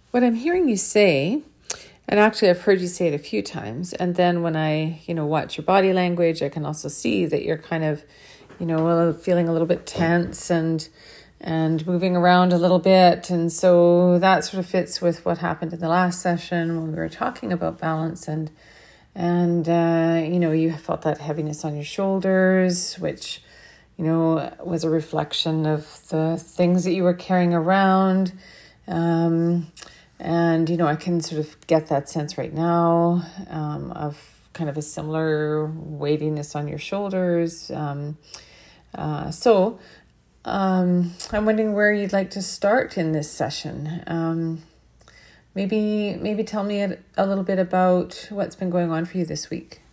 What I'm hearing you say, and actually I've heard you say it a few times, and then when I, watch your body language, I can also see that you're kind of, feeling a little bit tense and moving around a little bit. And so that sort of fits with what happened in the last session when we were talking about balance and you felt that heaviness on your shoulders, which, was a reflection of the things that you were carrying around. I can sort of get that sense right now of kind of a similar weightiness on your shoulders. I'm wondering where you'd like to start in this session. Maybe tell me a little bit about what's been going on for you this week.